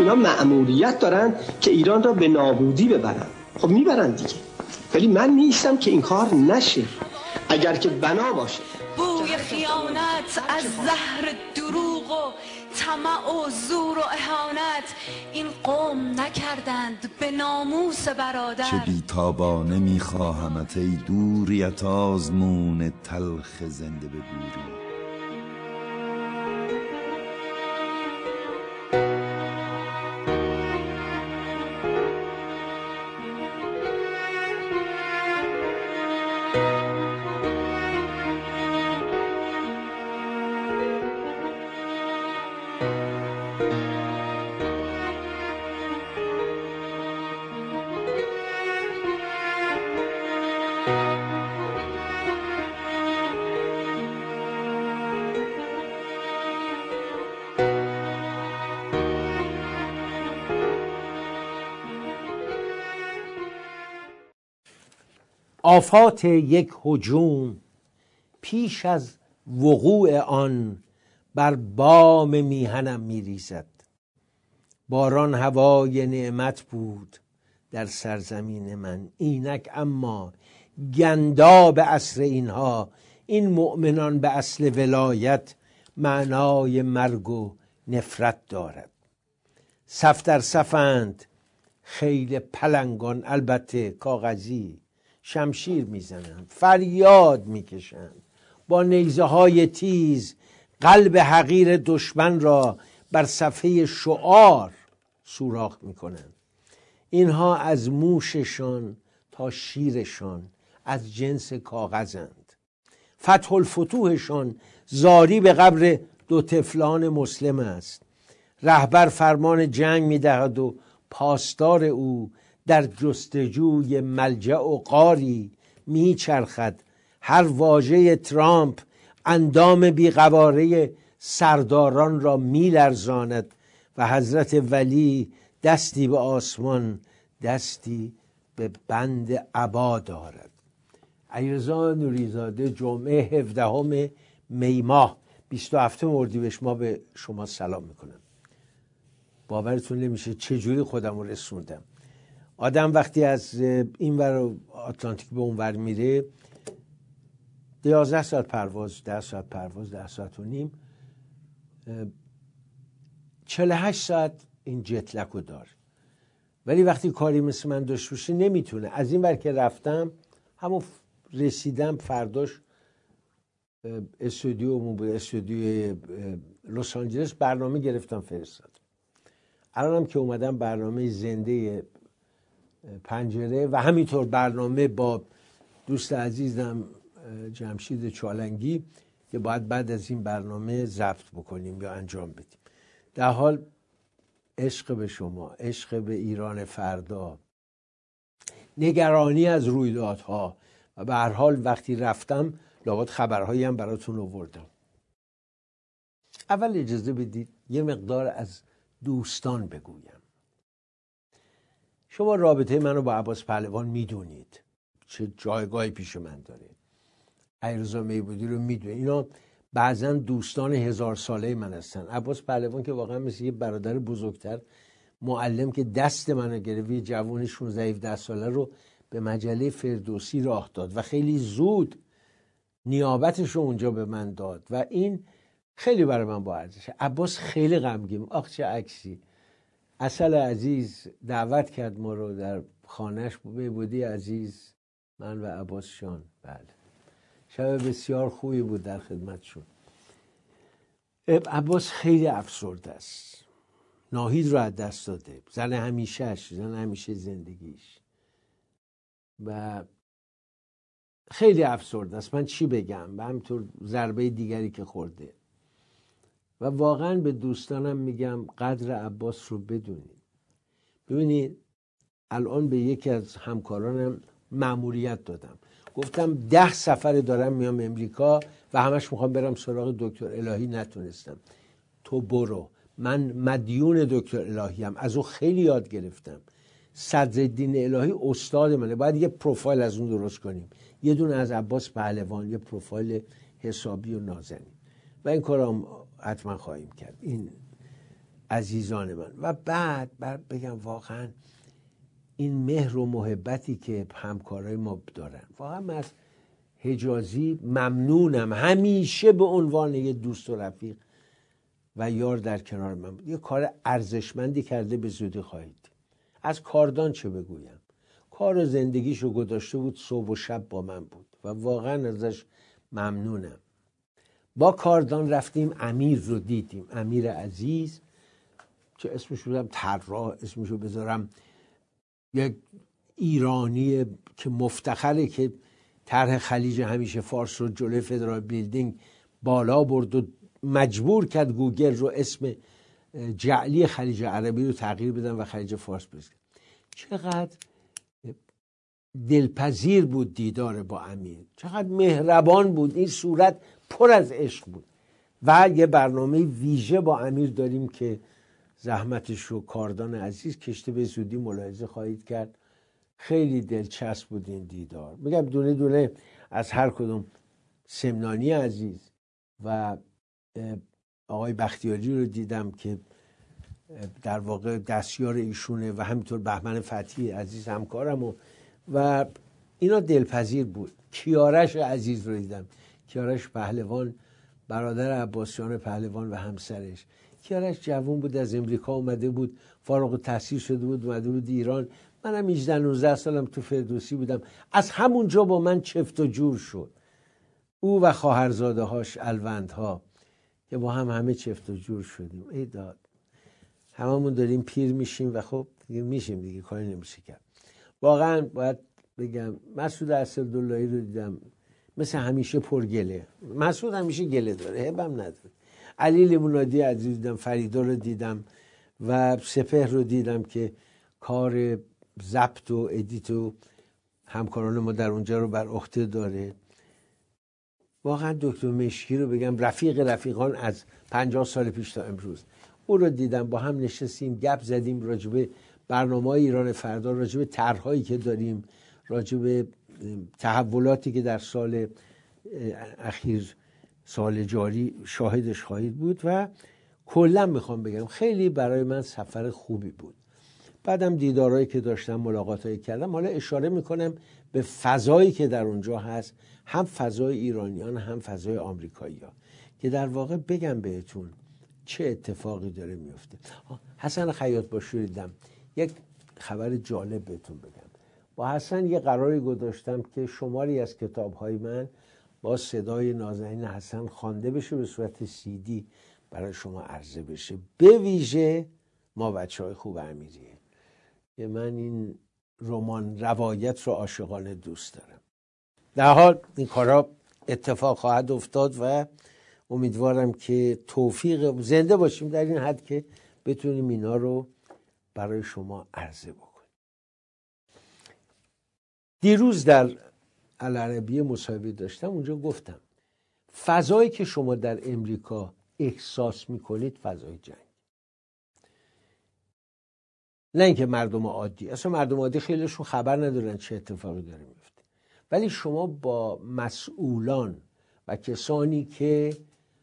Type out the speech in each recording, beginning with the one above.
اینا مأموریت دارن که ایران را به نابودی ببرن. خب میبرن دیگه، ولی من نیستم که این کار نشه. اگر که بنا باشه بوی خیانت از زهر دروغ و طمع و زور و اهانت این قوم نکردند به ناموس برادر. چه بیتابانه میخواهمت ای دوریت آزمون تلخ زنده به گوری. آفات یک هجوم پیش از وقوع آن بر بام میهنم میریزد. باران هوای نعمت بود در سرزمین من، اینک اما گنداب اصر اینها. این مؤمنان به اصل ولایت معنای مرگ و نفرت دارد. صف در صفند خیل پلنگان، البته کاغذی، شمشیر میزنند، فریاد میکشند، با نیزه های تیز قلب حقیر دشمن را بر صفحه شعار سوراخ میکنند. اینها از موششان تا شیرشان از جنس کاغذند. فتح الفتوحشان زاری به قبر دو طفلان مسلم است. رهبر فرمان جنگ میدهد و پاسدار او در جستجوی ملجأ و غاری میچرخد. هر واژه ترامپ اندام بیقواره سرداران را میلرزاند و حضرت ولی دستی به آسمان دستی به بند عبا دارد. علیرضا نوری‌زاده، جمعه 17 می ماه 27 اردیبهشت ماه به شما سلام میکنم. باورتون نمیشه چجوری خودم رو رسوندم. آدم وقتی از این ور آتلانتیک به اون ور میره 11 ساعت پرواز، 10 ساعت پرواز، 10 ساعت و نیم، 48 ساعت این جت لگ رو داره. ولی وقتی کاری مثل من داشت باشه نمیتونه. از این ور که رفتم همون رسیدم فرداش استودیومون بود، استودیوی لس آنجلس، برنامه گرفتم فرستادم. الانم که اومدم برنامه زنده پنجره و همینطور برنامه با دوست عزیزم جمشید چالنگی که باید بعد از این برنامه ضبط بکنیم یا انجام بدیم. در حال عشق به شما، عشق به ایران فردا، نگرانی از رویدادها و به هر حال وقتی رفتم لابد خبرهایی هم براتون آوردم. اول اجازه بدید یه مقدار از دوستان بگویم. شما رابطه منو با عباس پهلوان میدونید، چه جایگاهی پیش من داره. علیرضا میبودی رو میدونید. اینا بعضا دوستان 1000 ساله من هستن. عباس پهلوان که واقعا مثل یه برادر بزرگتر، معلم که دست منو گرفت، یه جوون 16-17 ساله رو به مجله فردوسی راه داد و خیلی زود نیابتش رو اونجا به من داد و این خیلی برای من با ارزشه. عباس خیلی غمگین، آخ چه عکسی. اصل عزیز دعوت کرد ما رو در خانهش، بودی عزیز، من و عباس شان. بله، شب بسیار خوبی بود در خدمتشون. عباس خیلی افسرده است، ناهید رو از دست داده، زن همیشه زندگیش، و خیلی افسرده است. من چی بگم، و همینطور ضربه دیگری که خورده. و واقعا به دوستانم میگم قدر عباس رو بدونید. ببینید الان به یکی از همکارانم مأموریت دادم، گفتم 10 سفر دارم میام امریکا و همش میخوام برم سراغ دکتر الهی، نتونستم. تو برو، من مدیون دکتر الهی ام، از او خیلی یاد گرفتم. صدرالدین الهی استاد منه، باید یه پروفایل از اون درست کنیم، یه دونه از عباس پهلوان، یه پروفایل حسابی و نازنین، و این کارم حتما خواهیم کرد. این عزیزان من. و بعد بگم واقعا این مهر و محبتی که همکارای ما دارن، واقعا من از حجازی ممنونم. همیشه به عنوان یه دوست و رفیق و یار در کنار من بود. یه کار ارزشمندی کرده، به زودی خواهید. از کاردان چه بگویم، کار و زندگیشو گذاشته بود، صبح و شب با من بود و واقعا ازش ممنونم. با کاردان رفتیم امیر رو دیدیم، امیر عزیز که اسمش بودم طراح، اسمشو بذارم یک ایرانی که مفتخره که طرح خلیج همیشه فارس رو جلوی فدرال بیلدینگ بالا برد و مجبور کرد گوگل رو اسم جعلی خلیج عربی رو تغییر بدن و خلیج فارس بزنن. چقدر دلپذیر بود دیدار با امیر، چقدر مهربان بود. این صورت پر از عشق بود. و یه برنامه ویژه با امیر داریم که زحمتش رو کاردان عزیز کشته، به زودی ملاحظه خواهید کرد. خیلی دلچسب بود این دیدار. میگم دونه دونه از هر کدوم، سمنانی عزیز و آقای بختیاری رو دیدم که در واقع دستیار ایشونه و همینطور بهمن فتحی عزیز همکارم و اینا دلپذیر بود. کیارش عزیز رو دیدم، کیارش پهلوان، برادر عباسیان پهلوان و همسرش. کیارش جوان بود، از امریکا اومده بود، فارغ التحصیل شده بود، اومده بود ایران. منم 18 19 سالم تو فردوسی بودم. از همونجا با من چفت و جور شد، او و خواهرزاده هاش الوندها که با هم همه چفت و جور شدیم. ای داد، هممون داریم پیر میشیم و خب دیگه میشیم دیگه، کاری نمیشه کرد. واقعا باید بگم مسعود اسداللهی رو دیدم، مثل همیشه پرگله. مسعود همیشه گله داره، هبم نداره. علی لیمونادی عزیز دیدم، فریدا رو دیدم و سپهر رو دیدم که کار ضبط و ادیت و همکاران ما در اونجا رو بر عهده داره. واقعا دکتر مشکی رو بگم، رفیق رفیقان از 50 سال پیش تا امروز، او رو دیدم، با هم نشستیم گپ زدیم راجب برنامه‌های ایران فردا، راجب طرح‌هایی که داریم، راجب تحولاتی که در سال اخیر، سال جاری شاهدش خواهید بود. و کلا میخوام بگم خیلی برای من سفر خوبی بود. بعدم دیدارهایی که داشتم، ملاقاتایی کردم. حالا اشاره میکنم به فضایی که در اونجا هست، هم فضای ایرانیان هم فضای آمریکایی‌ها، که در واقع بگم بهتون چه اتفاقی داره میفته. حسن خیاط‌باشی رو دیدم. یک خبر جالب بهتون بگم. با حسن یه قراری گذاشتم که شماری از کتاب‌های من با صدای نازنین حسن خوانده بشه، به صورت CD برای شما عرضه بشه، به ویژه ما بچه‌های خوب امیریه، که من این رمان روایت رو عاشقانه دوست دارم. در حال این کارا اتفاق خواهد افتاد و امیدوارم که توفیق زنده باشیم در این حد که بتونیم اینا رو برای شما عرضه بکنیم. دیروز در العربیه مصاحبه داشتم، اونجا گفتم فضایی که شما در امریکا احساس میکنید فضای جنگ، نه اینکه مردم عادی، اصلا مردم عادی خیلیشون خبر ندارن چه اتفاقی داره میفته، ولی شما با مسئولان و کسانی که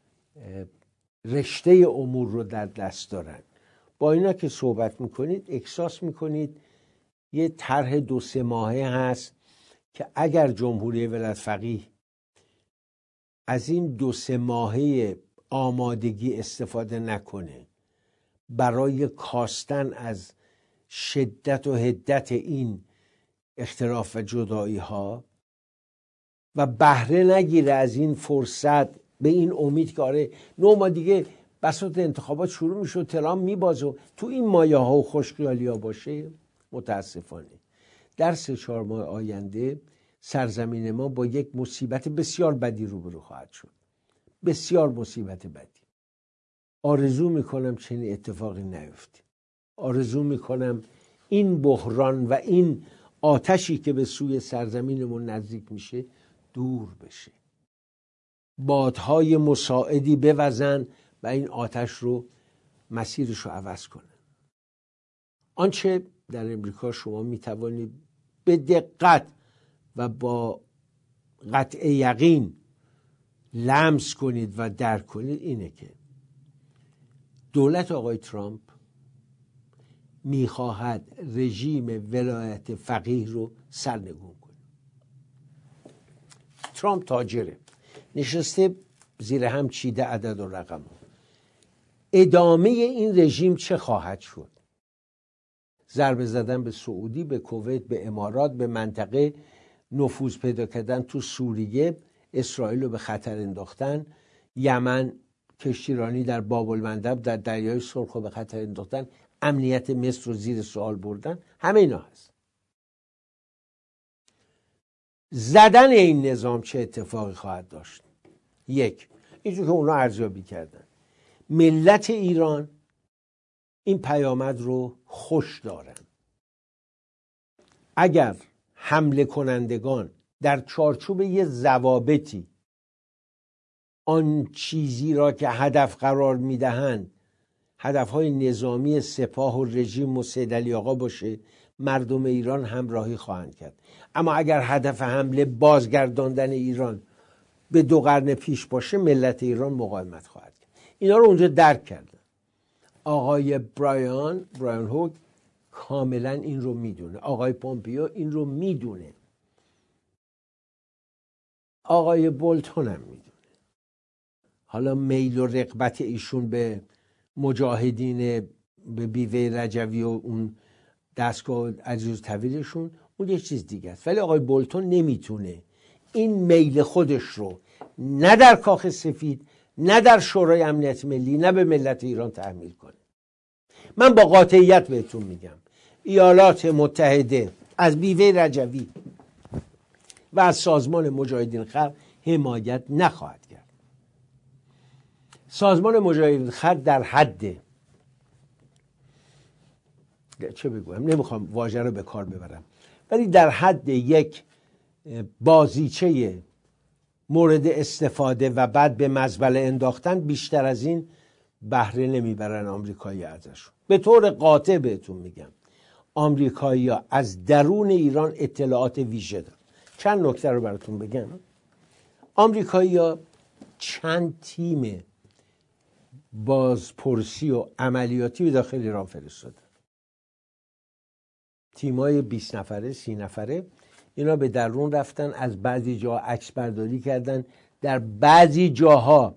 رشته امور رو در دست دارن، با اینا که صحبت میکنید احساس میکنید یه طرح 2-3 ماهه هست که اگر جمهوری ولایت فقیه از این 2-3 ماهه آمادگی استفاده نکنه برای کاستن از شدت و حدت این اختلاف و جدایی ها و بهره نگیره از این فرصت، به این امید که آره 9 ماه دیگه بساط انتخابات شروع میشه و ترامپ میبازه، تو این مایه ها و خوشخیالی ها باشه، متاسفانه در 3-4 ماه آینده سرزمین ما با یک مصیبت بسیار بدی روبرو خواهد شد. بسیار مصیبت بدی. آرزو میکنم چنین اتفاقی نیفته. آرزو میکنم این بحران و این آتشی که به سوی سرزمینمون نزدیک میشه دور بشه. بادهای مساعدی بوزن و این آتش رو مسیرش رو عوض کنن. آنچه در امریکا شما میتوانید به دقت و با قطع یقین لمس کنید و درک کنید اینه که دولت آقای ترامپ میخواهد رژیم ولایت فقیه رو سرنگون کنه. ترامپ تاجره، نشسته زیر هم چیده عدد و رقم. ادامه این رژیم چه خواهد شد؟ ضربه زدن به سعودی، به کویت، به امارات، به منطقه، نفوذ پیدا کردن تو سوریه، اسرائیل رو به خطر انداختن، یمن، کشتیرانی در باب المندب، در دریای سرخ رو به خطر انداختن، امنیت مصر رو زیر سوال بردن. همه اینا هست. زدن این نظام چه اتفاقی خواهد داشت؟ یک، اینجور که اونا ارزیابی کردن، ملت ایران این پیامد رو خوش دارن. اگر حمله کنندگان در چارچوب یه ضوابطی آن چیزی را که هدف قرار میدهند هدفهای نظامی سپاه و رژیم و سید علی آقا باشه، مردم ایران همراهی خواهند کرد. اما اگر هدف حمله بازگرداندن ایران به 2 قرن پیش باشه، ملت ایران مقاومت خواهد کرد. اینا رو اونجا درک کردن. آقای برایان هوگ کاملا این رو میدونه، آقای پومپیو این رو میدونه، آقای بولتون هم میدونه. حالا میل و رغبت ایشون به مجاهدین، به بیوه رجوی و اون دستگاه عزیز طویلشون، اون یه چیز دیگه است. ولی آقای بولتون نمیتونه این میل خودش رو نه در کاخ سفید، نه در شورای امنیت ملی، نه به ملت ایران تحمیل کنه. من با قاطعیت بهتون میگم ایالات متحده از بیوه رجوی و از سازمان مجاهدین خلق حمایت نخواهد کرد. سازمان مجاهدین خلق در حد، چه بگویم، نمیخوام واژه رو به کار ببرم، ولی در حد یک بازیچه مورد استفاده و بعد به مزبله انداختن، بیشتر از این بهره نمیبرن آمریکایی ازشون. به طور قاطع بهتون میگم آمریکایی‌ها از درون ایران اطلاعات ویژه دارن. چند نکته رو براتون بگم. آمریکایی‌ها چند تیم بازپرسی و عملیاتی به داخل ایران فرستادن. تیمای 20 نفره، 30 نفره، اینا به درون رفتن، از بعضی جاها عکس برداری کردن، در بعضی جاها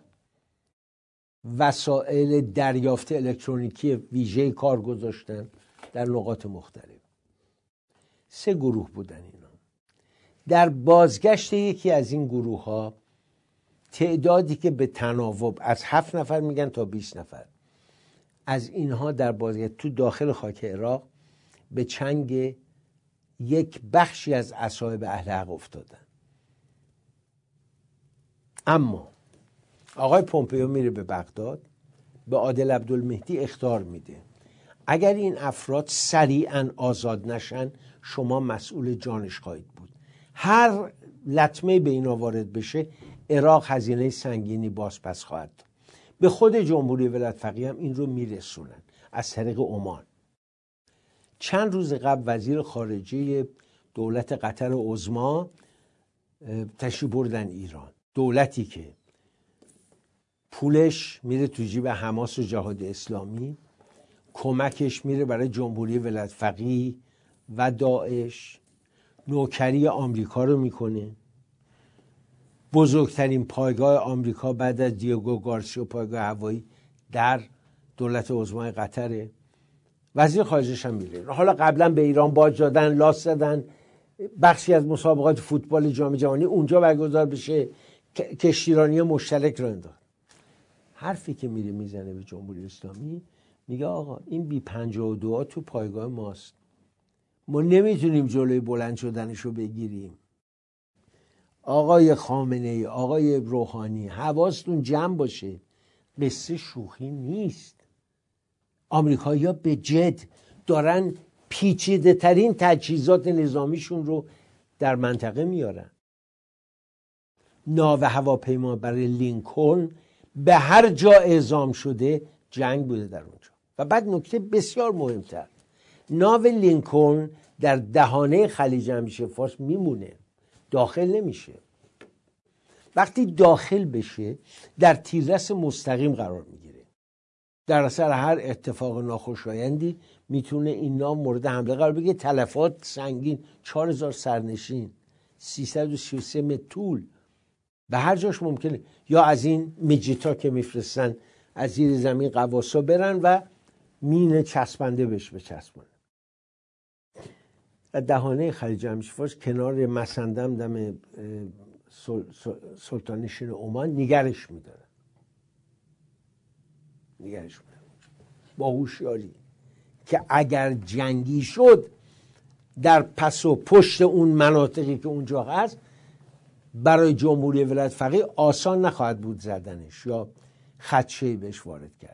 وسایل دریافت الکترونیکی ویژه کار گذاشتن در نقاط مختلف. 3 گروه بودن اینا. در بازگشت یکی از این گروه ها تعدادی که به تناوب از 7 نفر میگن تا 20 نفر از اینها در بازگشت تو داخل خاک عراق به چنگ یک بخشی از اصحاب اهل حق افتادن. اما آقای پومپیو میره به بغداد، به عادل عبدالمهدی اخطار میده اگر این افراد سریعا آزاد نشن شما مسئول جانش خواهید بود. هر لطمه به اینا وارد بشه عراق هزینه سنگینی بازپس خواهد داد. به خود جمهوری ولایت فقیه هم این رو میرسونن از طریق عمان. چند روز قبل وزیر خارجه دولت قطر عظما تشریف بردن ایران، دولتی که پولش میره تو جیب حماس و جهاد اسلامی، کمکش میره برای جمهوری ولایت فقیه و داعش، نوکری آمریکا رو میکنه. بزرگترین پایگاه آمریکا بعد از دیگو گارسیا پایگاه هوایی در دولت عظمای قطره. وزیر خارجه‌ش هم میره. حالا قبلا به ایران باج دادن، لاس زدن، بخشی از مسابقات فوتبال جام جهانی اونجا برگزار بشه، کشتیرانی مشترک رو انداخت. حرفی که میره میزنه به جمهوری اسلامی، میگه آقا این بی 52 تو پایگاه ماست، ما نمیتونیم جلوی بلند شدنش رو بگیریم. آقای خامنه‌ای، آقای روحانی، حواستون جمع باشه، قصه شوخی نیست. آمریکایی‌ها به جد دارن پیچیده ترین تجهیزات نظامیشون رو در منطقه میارن. ناو هواپیما برای لینکلن به هر جا اعزام شده جنگ بوده در اونجا. و بعد نکته بسیار مهمتر، ناو لینکلن در دهانه خلیج همیشه فارس میمونه، داخل نمیشه. وقتی داخل بشه در تیررس مستقیم قرار میگیره. در اثر هر اتفاق ناخوشایندی میتونه اینا مورد حمله قرار بگیره. تلفات سنگین، 4000 سرنشین، 333 متر طول، به هر جاش ممکنه. یا از این میجیتا که میفرستن از زیر زمین قواسا برن و مین چسبنده بهش بچسبن. دهانه خلیج امشفاش کنار مسندم دم سلطان نشین عمان نگرش میدارن، با هوشیاری که اگر جنگی شد در پس و پشت اون مناطقی که اونجا هست برای جمهوری ولایت فقیه آسان نخواهد بود زدنش یا خدشه‌ای بهش وارد کردن.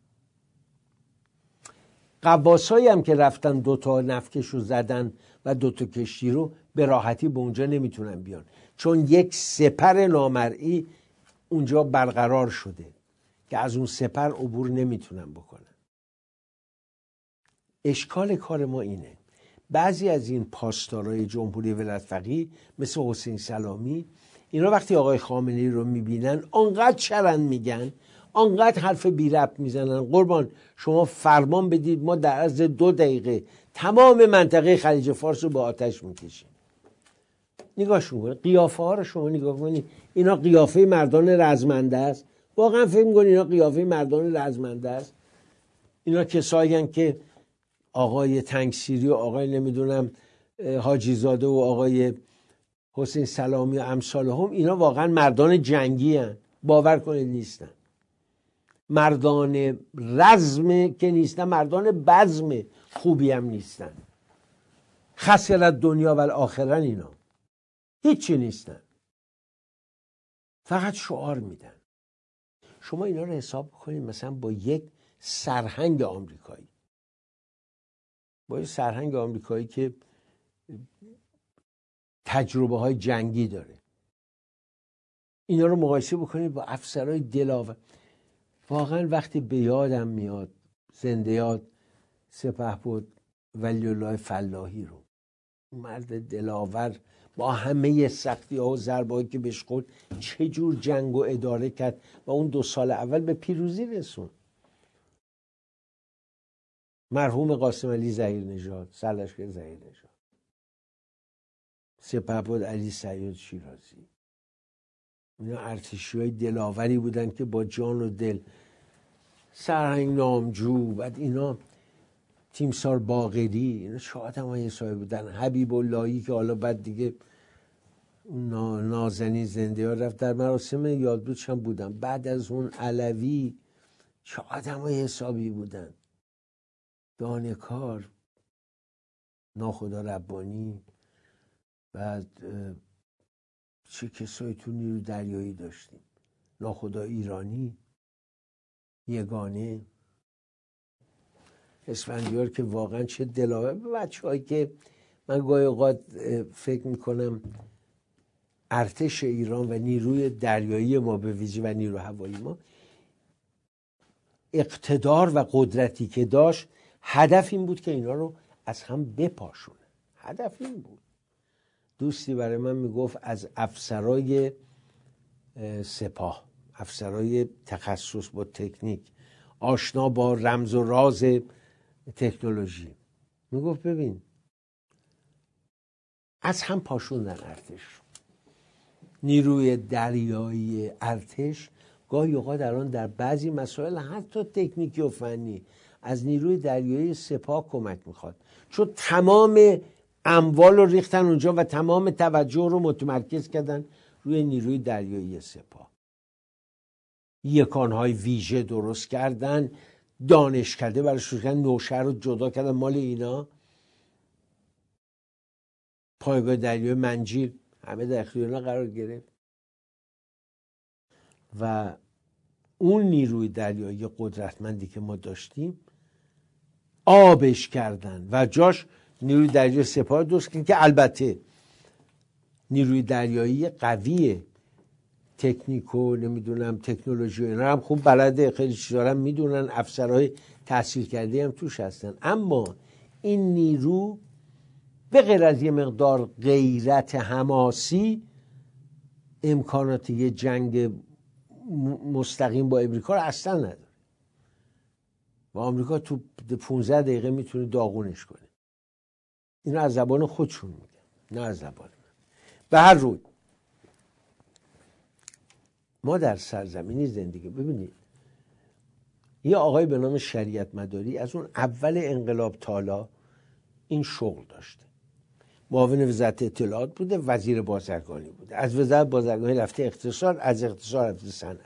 قباسایی هم که رفتن 2 نفکش رو زدن و 2 کشتی رو به راحتی به اونجا نمیتونن بیان، چون یک سپر نامرئی اونجا برقرار شده که از اون سپر عبور نمیتونن بکنن. اشکال کار ما اینه، بعضی از این پاسدارای جمهوری ولایت فقیه مثل حسین سلامی، اینا وقتی آقای خامنه‌ای رو میبینن آنقدر چرند میگن، آنقدر حرف بی ربط میزنن، قربان شما فرمان بدید ما در عرض 2 دقیقه تمام منطقه خلیج فارس رو به آتش میکشیم. نگاهشون کنید، قیافه ها رو شما نگاه کنید، اینا قیافه مردان رزمنده است. واقعا فکر می‌کنید اینا قیافه مردان رزمنده است؟ اینا کسایی هستند که آقای تنگسیری و آقای نمیدونم حاجی زاده و آقای حسین سلامی و امثال هم، اینا واقعا مردان جنگی هستند؟ باور کنید نیستن. مردان رزم که نیستن، مردان بزم خوبی هم نیستن. خسرت دنیا و الاخره اینا هیچی نیستن، فقط شعار میدن. شما اینا رو حساب کنید مثلا با یک سرهنگ آمریکایی، با یک سرهنگ آمریکایی که تجربه های جنگی داره، اینا رو مقایسه بکنید با افسرهای دلاور. واقعا وقتی به یادم میاد زنده یاد سپهبد ولی الله فلاحی رو، مرد دلاور با همه سختی ها و ضربه‌ای که بهش خورد چه جور جنگ و اداره کرد و اون 2 سال اول به پیروزی رسوند. مرحوم قاسم علی ظهیرنژاد، سرلشکر ظهیرنژاد، سپهبد علی سعید شیرازی، اینا ارتشی‌های دلاوری بودن که با جان و دل، سرهنگ نامجو، بعد اینا تیمسار باقری، اینا چه آدمای حسابی بودن. حبیب اللهی که حالا بعد دیگه نازنین زنده یاد رفت، در مراسم یادبودش هم بودم. بعد از اون علوی، چه آدمای حسابی بودن. دانکار، ناخدا ربانی، بعد چه کسایی تو نیرو دریایی داشتیم، ناخدا ایرانی، یگانه، اسفندیار که واقعا چه دلاور. بچه‌هایی که من گاهی اوقات فکر میکنم ارتش ایران و نیروی دریایی ما به ویژه و نیرو هوایی ما، اقتدار و قدرتی که داشت، هدف این بود که اینا رو از هم بپاشونه. هدف این بود. دوستی برای من میگفت از افسرای سپاه، افسرای تخصص با تکنیک، آشنا با رمز و راز تکنولوژی، میگفت ببین از هم پاشوندن ارتش. نیروی دریایی ارتش گاهی اوقات در بعضی مسائل حتی تکنیکی و فنی از نیروی دریایی سپاه کمک میخواد، چون تمام اموال رو ریختن اونجا و تمام توجه رو متمرکز کردن روی نیروی دریایی سپاه. یکانهای ویژه درست کردن، دانشکده برای شروع نوشهر رو جدا کردن مال اینا، پایگاه دریایی منجیل همه در اختیار اینا قرار گرفت و اون نیروی دریایی قدرتمندی که ما داشتیم آبش کردن و جاش نیروی دریایی سپاه درست کردن که البته نیروی دریایی قویه، تکنیکو نمیدونم تکنولوژی اینا هم خوب بلده، خیلی چیزا هم میدونن، افسرهای تحصیل کرده هم توش هستن، اما این نیرو به غیر از یه مقدار غیرت حماسی امکانات یه جنگ مستقیم با امریکا رو اصلا نداره. و آمریکا تو 15 دقیقه میتونه داغونش کنه. اینو از زبان خودشون میگن، نه از زبان من. به هر روی ما در سرزمینی زندگی، ببینید یه آقای به نام شریعت مداری از اون اول انقلاب تالا این شغل داشته، معاون وزارت اطلاعات بوده، وزیر بازرگانی بوده، از وزارت بازرگانی رفته اقتصاد، از اقتصاد رفته صنعت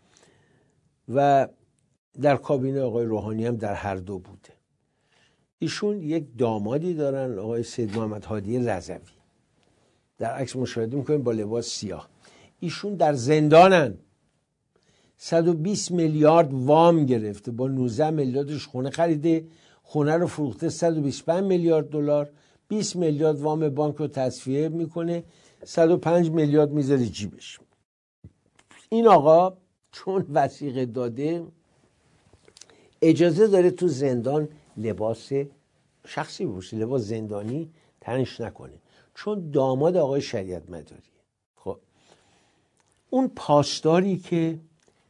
و در کابینه آقای روحانی هم در هر دو بوده. ایشون یک دامادی دارن آقای سید محمد هادی رضوی، در عکس مشاهده میکنیم با لباس سیاه. ایشون در زندانن، 120 میلیارد وام گرفته، با 19 میلیاردش خونه خریده، خونه رو فروخته 125 میلیارد دلار، 20 میلیارد وام بانک رو تصفیه میکنه، 105 میلیارد میذاره جیبش. این آقا چون وثیقه داده اجازه داره تو زندان لباس شخصی بپوشه، لباس زندانی تنش نکنه، چون داماد آقای شریعت مداریه. خب اون پاسداری که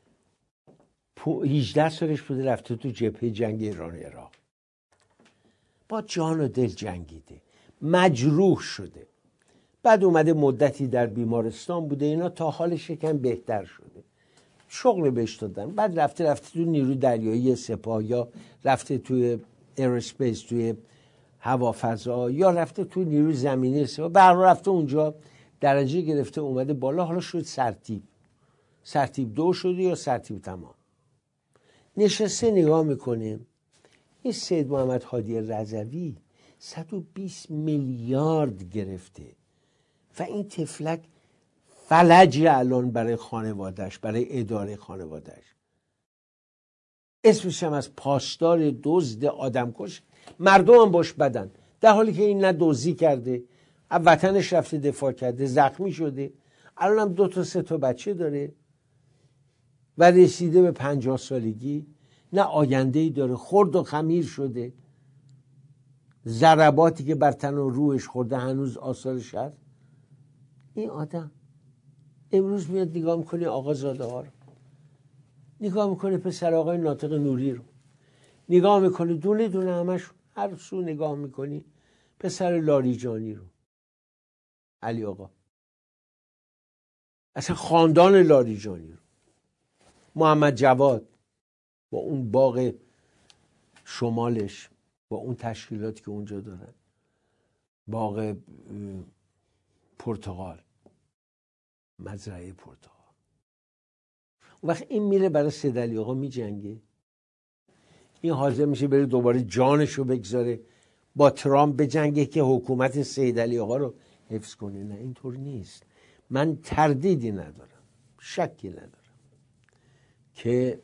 18 سالش بوده رفته تو جبهه جنگ ایران و عراق، با جان و دل جنگیده، مجروح شده، بعد اومده مدتی در بیمارستان بوده، اینا تا حالش یکم بهتر شده، شغل بهش دادن، بعد رفته تو نیروی دریایی سپاه، یا رفته توی ایروسپیس توی هوافضا، یا رفته توی نیروی زمینی سپاه، به هر حال رفته اونجا درجه گرفته اومده بالا، حالا شد سرتیپ 2 شده یا سرتیپ تمام. نشسته نگاه میکنه این سید محمد هادی رضوی 120 میلیارد گرفته و این تفلک فلج الان برای خانوادهش، برای اداره خانوادهش. اسمش هم از پاسدار دزد آدمکش، مردم هم باش بدن، در حالی که این نه دزدی کرده، از وطنش رفته دفاع کرده، زخمی شده، الان هم 2 تا 3 تا بچه داره و رسیده به 50 سالگی، نه آینده‌ای داره، خرد و خمیر شده، ضرباتی که بر تن و روحش خورده هنوز آثارش هست. این آدم امروز میاد نگاه میکنه آقازاده ها رو، نگاه میکنه پسر آقای ناطق نوری رو، نگاه میکنه دونه دونه همش، هر سو نگاه میکنی پسر لاریجانی رو، علی آقا، اصلا خاندان لاریجانی رو، محمد جواد با اون باغ شمالش، با اون تشکیلاتی که اونجا دارن، باغ پرتقال، مزرعه پرتقال. وقت این میره برای سید علی آقا میجنگه، این حاضر میشه بره دوباره جانشو بگذاره با ترامپ بجنگه که حکومت سید علی آقا رو حفظ کنه. نه اینطور نیست. من تردیدی ندارم، شکی ندارم که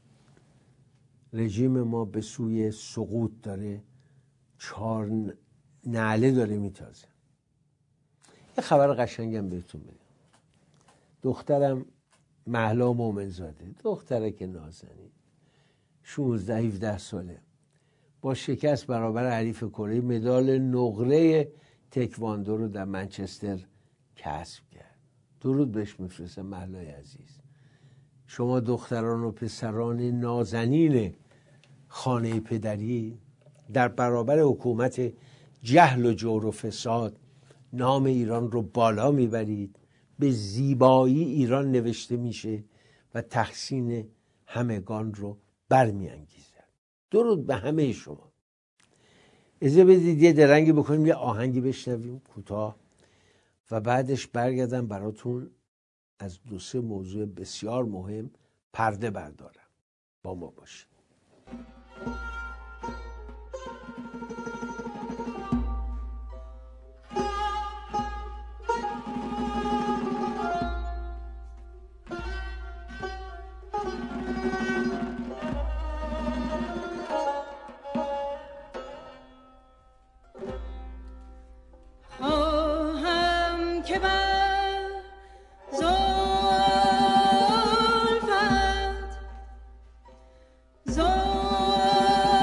رژیم ما به سوی سقوط داره، 4 نعله داره میتازه. یه خبر قشنگم بهتون بدم. دخترم مهلا مومنزاده، دختره که نازنین، 16-17 ساله، با شکست برابر حریف کره مدال نقره تکواندو رو در منچستر کسب کرد. درود بهش میفرستم مهلای عزیز. شما دختران و پسران نازنین خانه پدری در برابر حکومت جهل و جور و فساد نام ایران رو بالا میبرید، به زیبایی ایران نوشته میشه و تحسین همگان رو برمیانگیزد. درود به همه شما. اجازه بدید یه درنگی بکنیم، یه آهنگی بشنویم کوتاه و بعدش برگردم براتون از 2-3 موضوع بسیار مهم پرده بردارم. با ما باشید. زلفت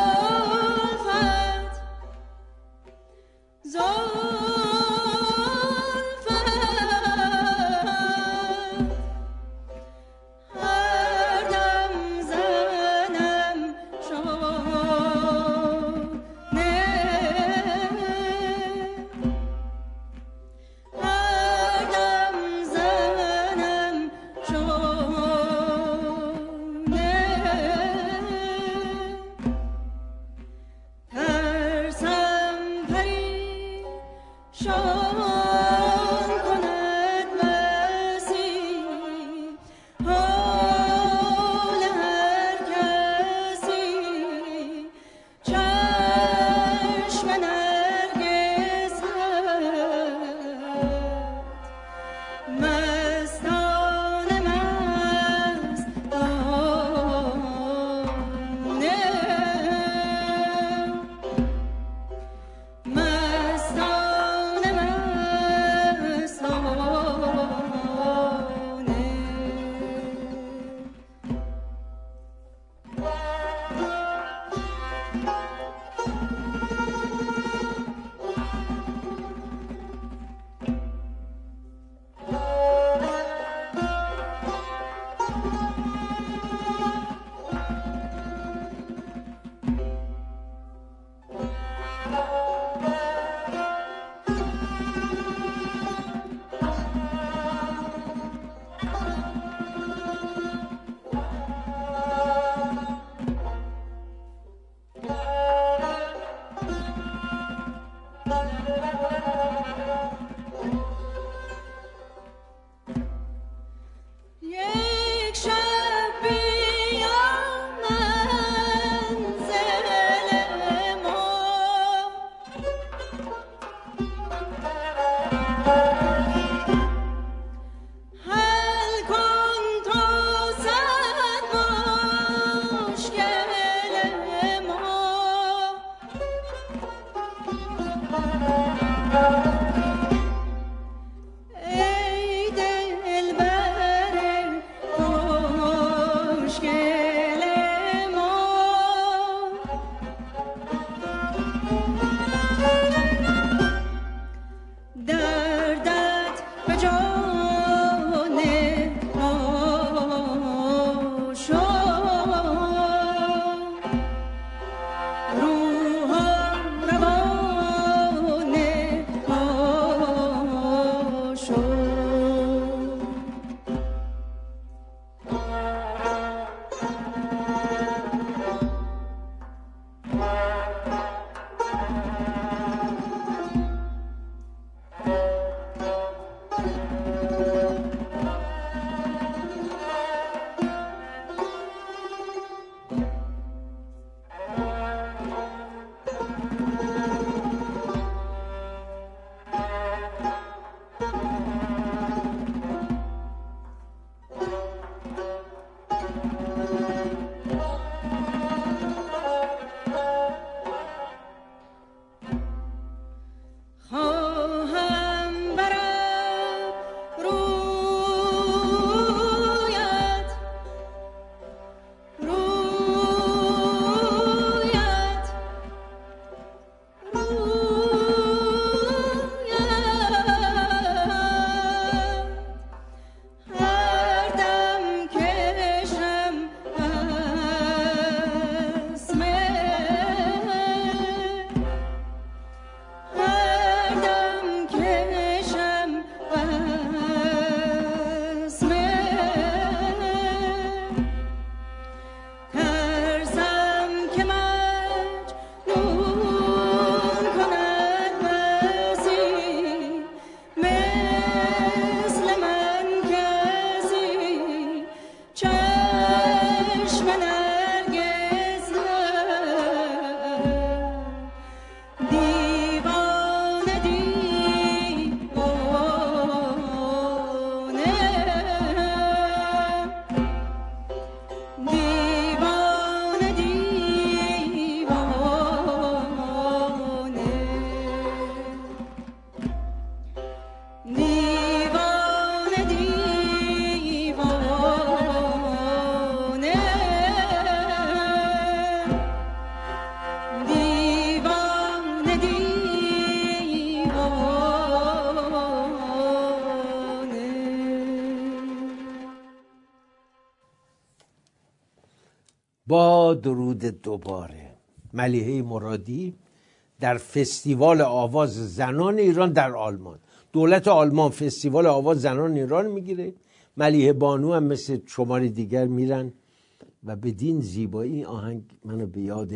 با درود دوباره. ملیحه مرادی در فستیوال آواز زنان ایران در آلمان. دولت آلمان فستیوال آواز زنان ایران میگیره، ملیحه بانو هم مثل شمار دیگر میرن و بدین زیبایی آهنگ منو به یاد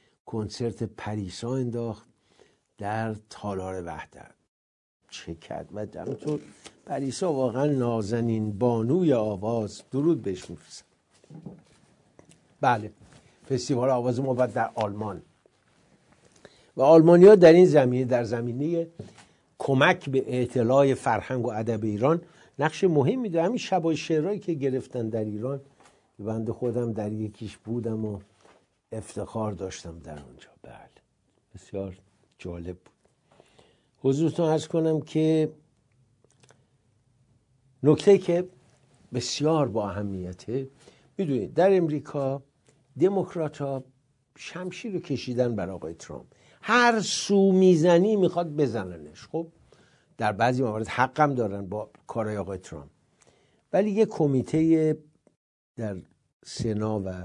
کنسرت پریسا انداخت در تالار وحدت. چه کرد و همینطور پریسا واقعا نازنین بانوی آواز، درود بهش میفرستم. بله، فستیوال آواز ما باید در آلمان و آلمانی‌ها در این زمینه، در زمینه کمک به اطلاع فرهنگ و ادب ایران نقش مهمی داره. همین شبای شعرهایی که گرفتن در ایران، بنده خودم در یکیش بودم و افتخار داشتم در اونجا. بله، بسیار جالب بود. حضورتون عرض کنم که نکته که بسیار با اهمیته، میدونید در امریکا دموکرات‌ها شمشیر رو کشیدن بر آقای ترامپ، هر سو میزنی میخواد بزننش. خب در بعضی موارد حق هم دارن با کارهای آقای ترامپ، ولی یه کمیته در سنا و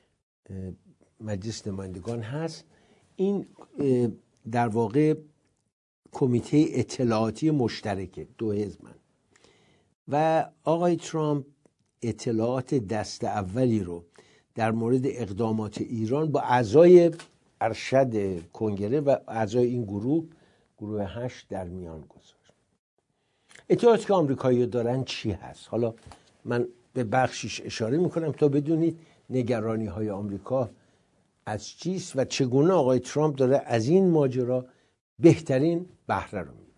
مجلس نمایندگان هست، این در واقع کمیته اطلاعاتی مشترکه، دو حزبن و آقای ترامپ اطلاعات دست اولی رو در مورد اقدامات ایران با اعضای ارشد کنگره و اعضای این گروه 8 در میان گذاشت. اطلاعاتی که آمریکایی‌ها دارن چی هست؟ حالا من به بخشش اشاره میکنم تا بدونید نگرانی‌های آمریکا از چیست و چگونه آقای ترامپ داره از این ماجرا بهترین بهره رو میبره.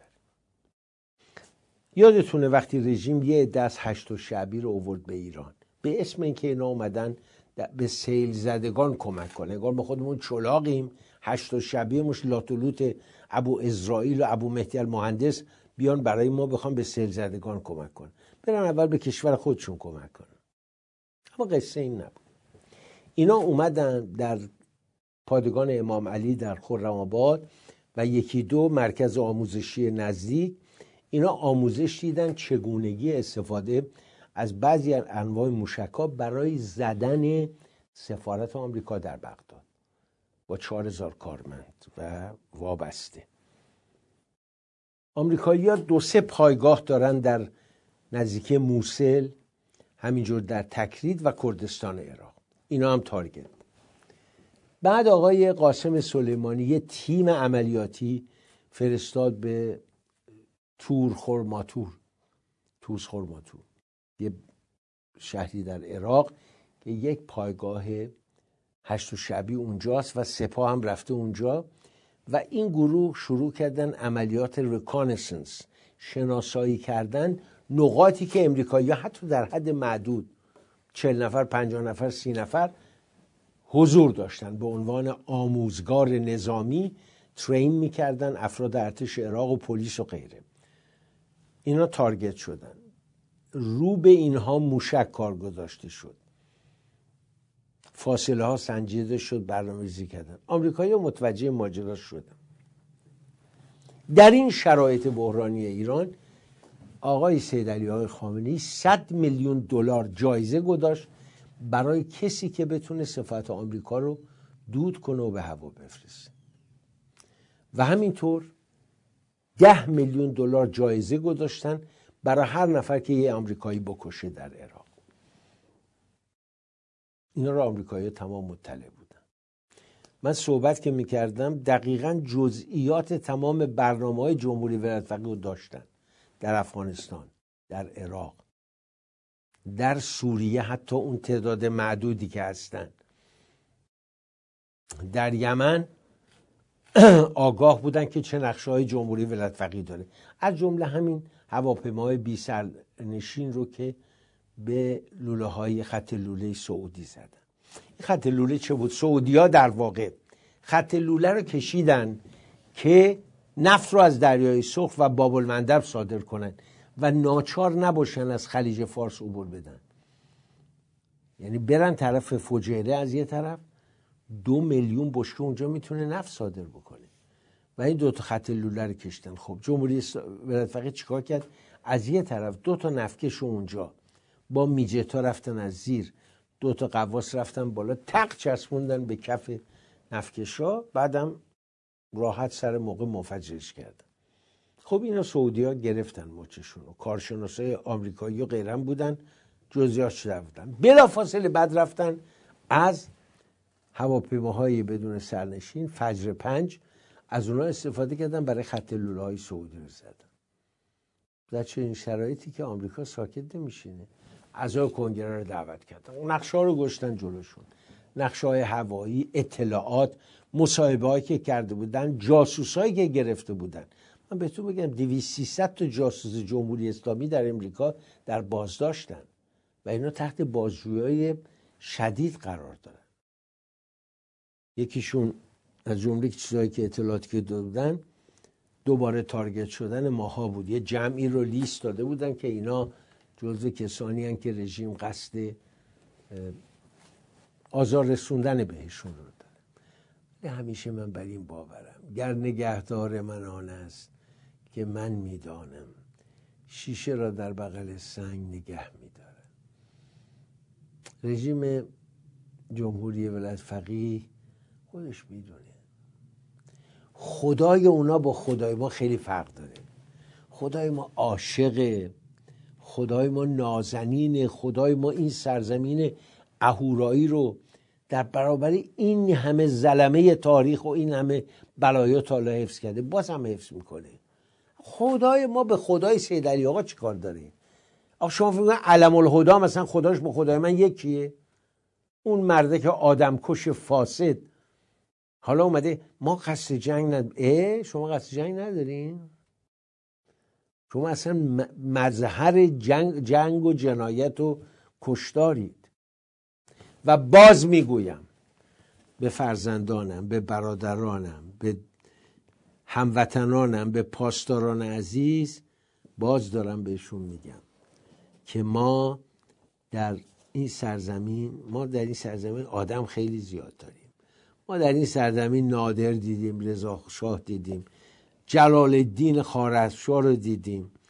یادتونه وقتی رژیم یه عده از 8 شعبی رو آورد به ایران به اسم اینکه اینا اومدن به سیل زدگان کمک کنه، انگار ما خودمون چلاقیم، 8 شعبی مش لاتولوت ابو اسرائیل و ابو مهدی المهندس بیان برای ما بخوام به سیل زدگان کمک کنن، برن اول به کشور خودشون کمک کنن. اما قصه این نبود. اینا اومدن در پادگان امام علی در خرم‌آباد و یکی دو مرکز آموزشی نزدیک اینا آموزش دیدن چگونگی استفاده از بعضی انواع موشک‌ها برای زدن سفارت آمریکا در بغداد با 4000 کارمند و وابسته. آمریکایی‌ها 2-3 پایگاه دارن در نزدیکی موصل، همینجور در تکرید و کردستان عراق. اینا هم تارگت. بعد آقای قاسم سلیمانی یه تیم عملیاتی فرستاد به توز خرماتور، یه شهری در عراق که یک پایگاه هشت و شبی اونجاست و سپاه هم رفته اونجا و این گروه شروع کردن عملیات ریکانسنس، شناسایی کردن نقاطی که امریکایی‌ها حتی در حد معدود 40 نفر 50 نفر 30 نفر حضور داشتن، به عنوان آموزگار نظامی ترین میکردن افراد ارتش عراق و پلیس و غیره. اینا تارگت شدن، رو به اینها موشک کار گذاشته شد، فاصله ها سنجیده شد، برنامه‌ریزی کردن. آمریکایی‌ها متوجه ماجرا شدن. در این شرایط بحرانی ایران آقای سیدعلی آقای خامنه‌ای 100 میلیون دلار جایزه گذاشت برای کسی که بتونه سفارت آمریکا رو دود کنه و به هوا بفرسته و همینطور 10 میلیون دلار جایزه گذاشتن برای هر نفر که یه آمریکایی بکشه در عراق. اینا رو آمریکایی‌ها تمام مطلع بودن. من صحبت که میکردم دقیقاً جزئیات تمام برنامه‌های جمهوری ولایت فقیه رو داشتن، در افغانستان، در عراق، در سوریه، حتی اون تعداد معدودی که هستن، در یمن آگاه بودن که چه نقشه‌های جمهوری ولایت فقیه داره، از جمله همین هواپیماهای بی سرنشین رو که به لوله‌های خط لوله سعودی زدن. این خط لوله چه بود؟ سعودی‌ها در واقع خط لوله رو کشیدن که نفت رو از دریای سرخ و باب المندب صادر کنن و ناچار نباشن از خلیج فارس عبور بدن، یعنی برن طرف فجیره، از یه طرف 2 میلیون بشکه اونجا میتونه نفت صادر بکنه و این 2 تا خط لوله رو کشتن. خب جمهوری ولایت فقیه چیکار کرد؟ از یه طرف 2 تا نفتکش اونجا با میجتا رفتن از زیر، 2 تا قواس رفتن بالا، تق چسبوندن به کف نفتکشا، بعدم راحت سر موقع منفجرش کردن. خب اینا سعودی‌ها گرفتن مچشون و کارشناسای آمریکایی و غیرهم بودن، جزئیات شده بودن. بلافاصله بعد رفتن از هواپیماهای بدون سرنشین فجر 5 از اونها استفاده کردن برای خط لوله‌های سعودی رو زدن. در چنین شرایطی که آمریکا ساکت نمیشینه، اعضای کنگره رو دعوت کردن، اون نقشه‌ها رو گذاشتن جلوشون، نقشه‌های هوایی، اطلاعات، مصاحبه‌هایی که کرده بودن، جاسوسایی که گرفته بودن. من بهتون بگم 200-300 تا جاسوس جمهوری اسلامی در امریکا در بازداشتن و اینا تحت بازجویی شدید قرار دارن. یکیشون از جمله چیزایی که اطلاعاتی که دادن دوباره تارگت شدن ماها بود. یه جمعی رو لیست داده بودن که اینا جزو کسانی هستند که رژیم قصد آزار رسوندن بهشون رو داره. همیشه من بر این باورم گر نگهدار من آن است که من میدانم، شیشه را در بغل سنگ نگه میدارم. رژیم جمهوری ولایت فقیه خودش میدونه خدای اونا با خدای ما خیلی فرق داره. خدای ما عاشقه، خدای ما نازنینه، خدای ما این سرزمین اهورایی رو در برابر این همه ظلمه تاریخ و این همه بلایا تا حالا حفظ کرده، باز هم حفظ میکنه. خدای ما به خدای سیدعلی آقا چی کار داره؟ آقا شما فکر می‌کنید علم الهدی مثلا خداش با خدای من یکیه؟ اون مرده که آدمکش فاسد حالا اومده ما قصد جنگ نداریم. شما قصد جنگ ندارین؟ شما اصلا مظهر جنگ و جنایت و کشتارید. و باز میگویم به فرزندانم، به برادرانم، به هموطنانم، به پاسداران عزیز، باز دارم بهشون میگم که ما در این سرزمین آدم خیلی زیاد داریم. ما در این سرزمین نادر دیدیم، رضا شاه دیدیم، جلال الدین خوارزمشاه رو دیدیم،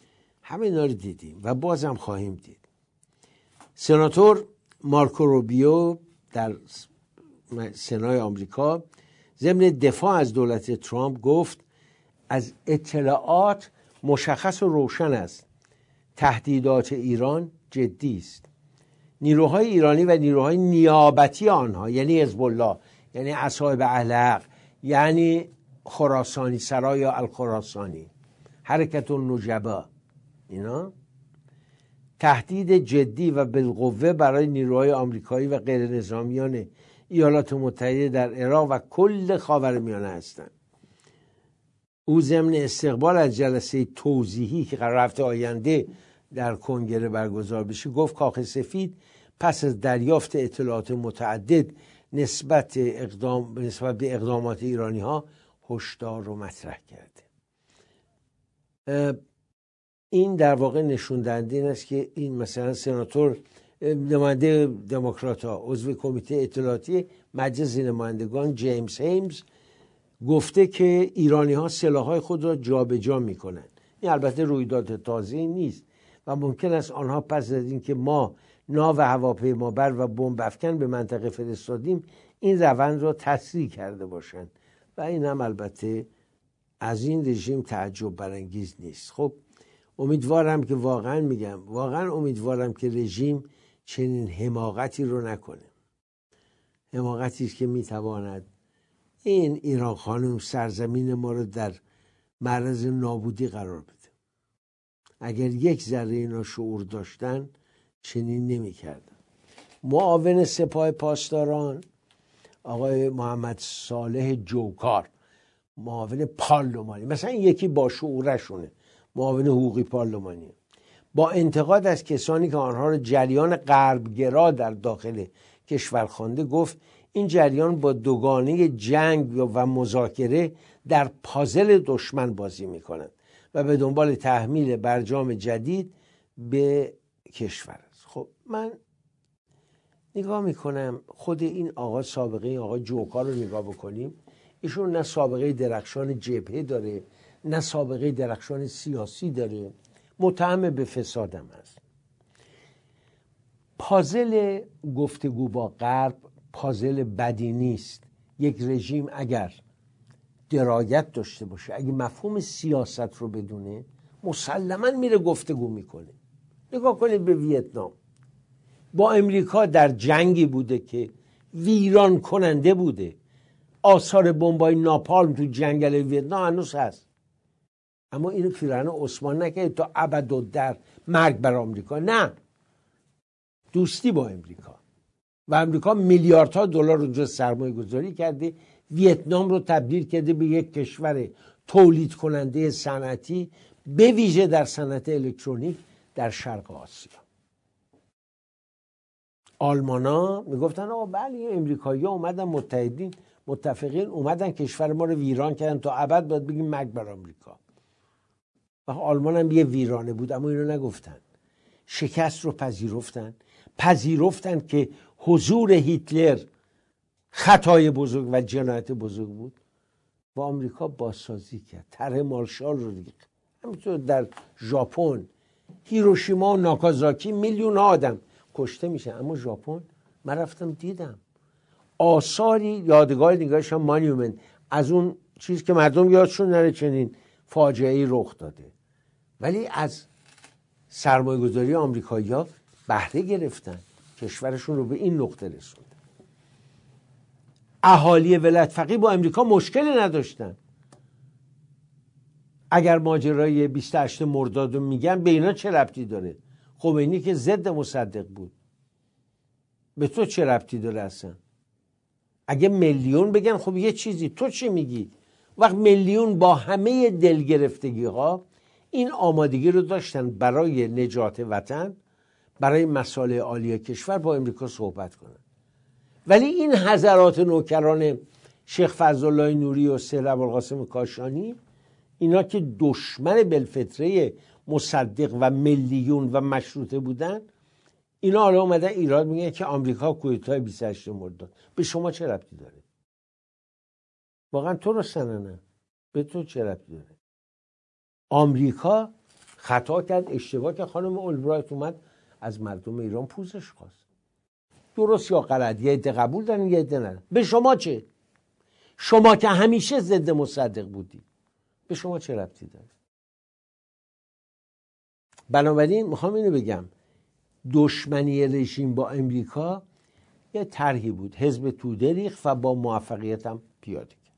همه اینا رو دیدیم و بازم خواهیم دید. سناتور مارکو روبیو در سنای آمریکا ضمن دفاع از دولت ترامپ گفت از اطلاعات مشخص و روشن است تهدیدات ایران جدی است. نیروهای ایرانی و نیروهای نیابتی آنها، یعنی حزب الله، یعنی اصحاب اهل حق، یعنی خراسانی سرای یا الخراسانی، حرکت النجبا، اینا تهدید جدی و بالقوه برای نیروهای آمریکایی و غیر نظامیان ایالات متحده در عراق و کل خاورمیانه هستند. او ضمن استقبال از جلسه توضیحی که قرار هفته آینده در کنگره برگزار بشه گفت کاخ سفید پس از دریافت اطلاعات متعدد نسبت به اقدامات ایرانی ها هشدار رو مطرح کرده. این در واقع نشون دهنده این است که این مثلا سناتور نماینده دموکرات ها عضو کمیته اطلاعاتی مجلس نمایندگان جیمز هیمز گفته که ایرانی ها سلاح‌های خود را جابجا می‌کنند. این البته رویداد تازه‌ای نیست و ممکن است آنها پس از اینکه ما ناو هواپیمابر و بمب افکن به منطقه فرستادیم این روند را تسریع کرده باشند و این هم البته از این رژیم تعجب برانگیز نیست. خب امیدوارم که واقعا امیدوارم که رژیم چنین حماقتی رو نکنه. حماقتی است که میتواند این ایران خانم سرزمین ما رو در معرض نابودی قرار بده. اگر یک ذره اینا شعور داشتن چنین نمی کردن. معاون سپاه پاسداران آقای محمد صالح جوکار، معاون پارلمانی، مثلا یکی با شعورشونه، معاون حقوقی پارلمانی، با انتقاد از کسانی که آنها را جریان غربگرا در داخل کشور خوانده گفت این جریان با دوگانه جنگ و مذاکره در پازل دشمن بازی میکنند و به دنبال تحمیل برجام جدید به کشور است. خب من نگاه میکنم خود این آقا سابقه این آقا جوکار رو نگاه بکنیم، ایشون نه سابقه درخشان جبهه داره نه سابقه درخشان سیاسی داره، متهم به فسادم است. پازل گفتگو با غرب پازل بدی نیست. یک رژیم اگر درایت داشته باشه، اگه مفهوم سیاست رو بدونه، مسلماً میره گفتگو میکنه. نگاه کنید به ویتنام، با امریکا در جنگی بوده که ویران کننده بوده. آثار بمبای ناپالم تو جنگل ویتنام هنوز هست، اما اینو پیراهن عثمان نکرد تا ابدالدر مرگ بر آمریکا. نه، دوستی با امریکا و امریکا میلیاردها دلار اونجا سرمایه گذاری کرده، ویتنام رو تبدیل کرده به یک کشور تولید کننده صنعتی، به ویژه در صنعت الکترونیک در شرق آسیا. آلمانا میگفتن آقا بله امریکایی‌ها اومدن، متفقین اومدن کشور ما رو ویران کردن، تا ابد باید بگیم مرگ بر آمریکا. و آلمان هم یه ویرانه بود، اما اینو نگفتن. شکست رو پذیرفتن که حضور هیتلر خطای بزرگ و جنایت بزرگ بود. با آمریکا بازسازی کرد، طرح مارشال رو دیگه. همینطور در ژاپن، هیروشیما و ناکازاکی میلیون آدم کشته میشه، اما ژاپن من رفتم دیدم آثاری یادگار نگاهشون مانیومنت از اون چیز که مردم یادشون نره چنین فاجعه‌ای رخ داده، ولی از سرمایه گذاری آمریکایی‌ها بهره گرفتن، کشورشون رو به این نقطه رسوندن. اهالی ولایت فقیه با امریکا مشکلی نداشتن. اگر ماجرای 28 مرداد رو میگن به اینا چه ربطی داره؟ خمینی که ضد مصدق بود، به تو چه ربطی داره اصلا؟ اگه میلیون بگن خب یه چیزی، تو چی میگی؟ وقت میلیون با همه دلگرفتگی ها این آمادگی رو داشتن برای نجات وطن، برای مصالح عالی کشور با امریکا صحبت کنن. ولی این حضرات نوکران شیخ فضلالله نوری و سید ابوالقاسم کاشانی، اینا که دشمن بالفطره مصدق و میلیون و مشروطه بودن، اینا حالا اومدن ایراد میگن که آمریکا کودتای 28 مرداد. به شما چه ربطی داره؟ واقعا تو رو سننه، به تو چه ربطی داره؟ آمریکا خطا کرد، اشتباه که خانم اولبرایت اومد از مردم ایران پوزش خواست. درست یا غلط، یه عده قبول دارن یه عده ندارن. به شما چه؟ شما که همیشه ضد مصدق بودی، به شما چه ربطی داره؟ بنابراین میخوام اینو بگم، دشمنی رژیم با امریکا یه طرحی بود، حزب توده ریخت و با موفقیت هم پیاده کرد.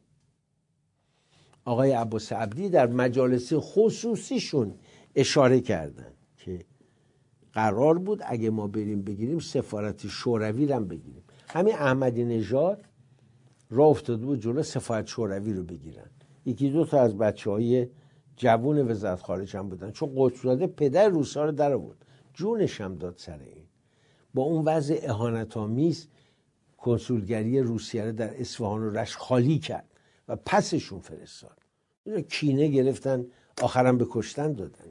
آقای عباس عبدی در مجالس خصوصیشون اشاره کردن که قرار بود اگه ما بریم بگیریم سفارت شوروی رو هم بگیریم. همین احمدی نژاد راه افتاده بود جلو سفارت شوروی رو بگیرن. یکی دو تا از بچه‌های جوون وزارت خارجه هم بودن، چون قطب‌زاده پدر روسا رو در آورد، جونش هم داد سر این. با اون وضع اهانت‌آمیز کنسولگری روسیه رو در اصفهان و رشت خالی کرد و پسشون فرستاد. اینا کینه گرفتن، آخرام به کشتن دادن.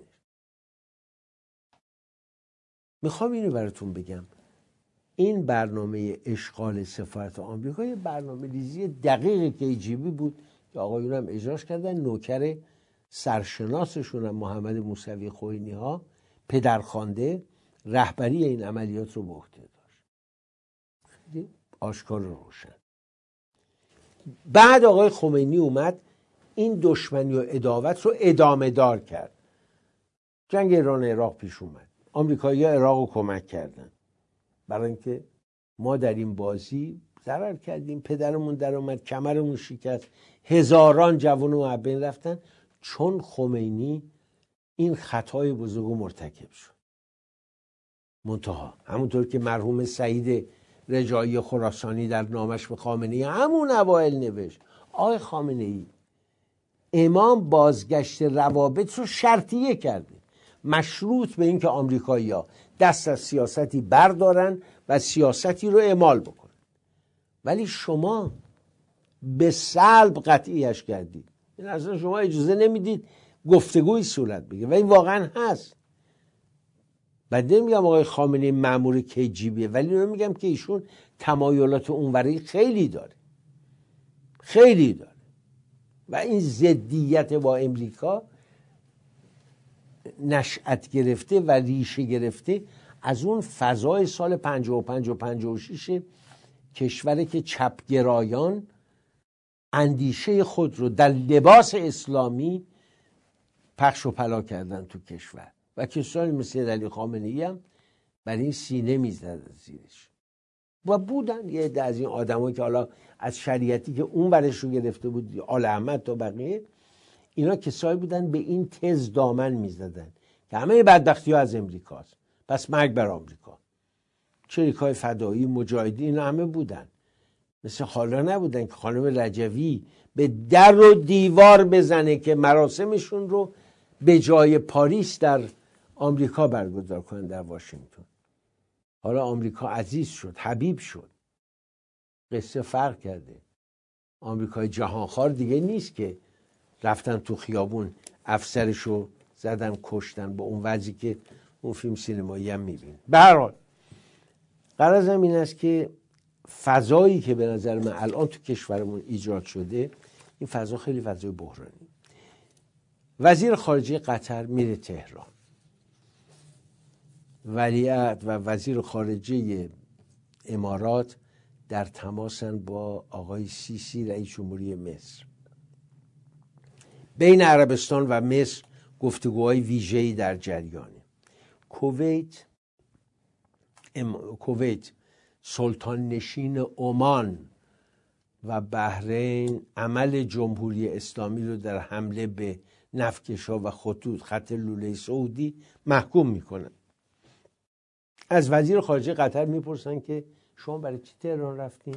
میخوام اینو براتون بگم، این برنامه اشغال سفارت آمریکا یه برنامه ریزی دقیق KGB بود که آقایون هم اجراش کردن. نوکر سرشناسشون هم محمد موسوی خوئینی ها پدرخوانده رهبری این عملیات رو به عهده داشت. خیلی آشکار و روشن. بعد آقای خمینی اومد این دشمنی و عداوت رو ادامه دار کرد. جنگ ایران عراق پیش اومد، آمریکایی‌ها عراق رو کمک کردن، برای اینکه ما در این بازی ضرر کردیم، پدرمون در اومد، کمرمون شکست، هزاران جوان و بین رفتن، چون خمینی این خطای بزرگ مرتکب شد. منتها همونطور که مرحوم سعید رجایی خراسانی در نامش به خامنه‌ای همون اوایل نوشت، آقای خامنه‌ای امام بازگشت روابط رو شرطیه کرده، مشروط به اینکه آمریکایی‌ها دست از سیاستی بردارن و سیاستی رو اعمال بکنن. ولی شما به سلب قطعیش کردید. این اصلا شما اجازه نمیدید گفتگوی صورت بگیره و این واقعا هست. بعد نمیگم آقای خامنه‌ای مأمور KGB، ولی رو میگم که ایشون تمایلات اونوری خیلی داره، خیلی داره و این ضدیت با امریکا نشأت گرفته و ریشه گرفته از اون فضای سال 55 و 56 کشوری که چپگرایان اندیشه خود رو در لباس اسلامی پخش و پلا کردن تو کشور و کسانی مثل علی خامنه‌ای هم بر این سینه میزدن زیرش و بودن یه عده از این آدمایی که حالا از شریعتی که اون برش رو گرفته بود، آل احمد تا بقیه، اینا کسایی بودن به این تز دامن میزدن که همه بدبختی ها از امریکاست، پس مرگ بر آمریکا. چریکای فدایی، مجاهدین، اینا همه بودن. مثل حالا نبودن که خانم رجوی به در و دیوار بزنه که مراسمشون رو به جای پاریس در آمریکا برگزار کنن، در واشنگتن. حالا آمریکا عزیز شد، حبیب شد، قصه فرق کرده. آمریکای جهانخوار دیگه نیست که رفتن تو خیابون افسرشو زدن کشتن با اون وضعی که اون فیلم سینمایی هم میبین. به هر حال غرضم این است که فضایی که به نظر من الان تو کشورمون ایجاد شده، این فضا خیلی فضای بحرانی. وزیر خارجه قطر میره تهران، ولیعهد و وزیر خارجه امارات در تماسن با آقای سیسی رئیس جمهوری مصر. بین عربستان و مصر گفتگوهای ویژه‌ای در جریانه. کویت، سلطان نشین عمان و بحرین عمل جمهوری اسلامی رو در حمله به نفتکش‌ها و خط لوله سعودی محکوم میکنن. از وزیر خارجه قطر میپرسن که شما برای چی تهران رفتین؟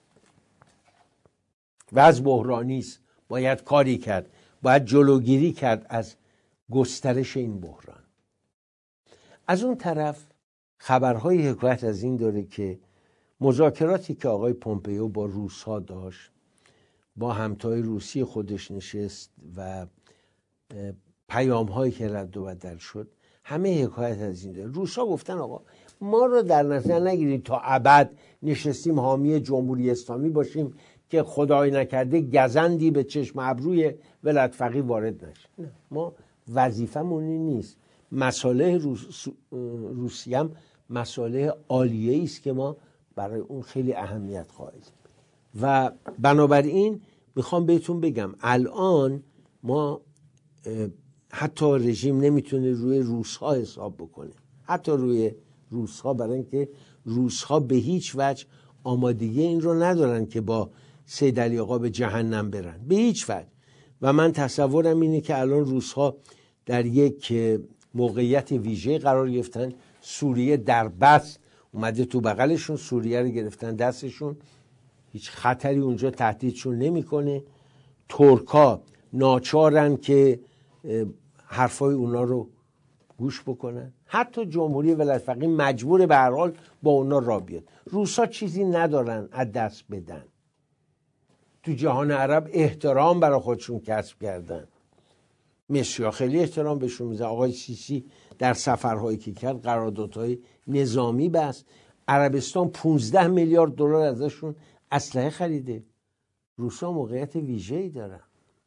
وضع بحرانی است، باید کاری کرد، باید جلوگیری کرد از گسترش این بحران. از اون طرف خبرهای حکایت از این داره که مذاکراتی که آقای پومپئو با روس‌ها داشت، با همتای روسی خودش نشست و پیام‌هایی که رد و بدل شد، همه حکایت از این داره. روس‌ها گفتن آقا ما رو در نظر نگیرید تا ابد نشستیم حامی جمهوری اسلامی باشیم که خدای نکرده گزندی به چشم ابروی ولایت فقیه وارد نشه. نه، ما وظیفمون نیست. مصالح روسیه هم مصالح عالیه است که ما برای اون خیلی اهمیت قائلیم. و بنابراین میخوام بهتون بگم الان ما حتی رژیم نمیتونه روی روس‌ها حساب بکنه، حتی روی روس‌ها، برای اینکه روس‌ها به هیچ وجه آمادگی این رو ندارن که با سید علی آقا به جهنم برن، به هیچ وجه. و من تصورم اینه که الان روس‌ها در یک موقعیت ویژه قرار گرفتن. سوریه در بس اومده تو بغلشون، سوریه رو گرفتن دستشون، هیچ خطری اونجا تهدیدشون نمیکنه. ترکا ناچارن که حرفای اونا رو گوش بکنن. حتی جمهوری ولایت فقیه مجبور به هر حال با اونا را بیاد. روسا چیزی ندارن از دست بدن. تو جهان عرب احترام برای خودشون کسب کردن. مصری‌ها خیلی احترام بهشون میزن. آقای سیسی در سفرهایی که کرد قراردادهای نظامی بست. عربستان 15 میلیارد دلار ازشون اسلحه خریده. روسا موقعیت ویژه‌ای دارن.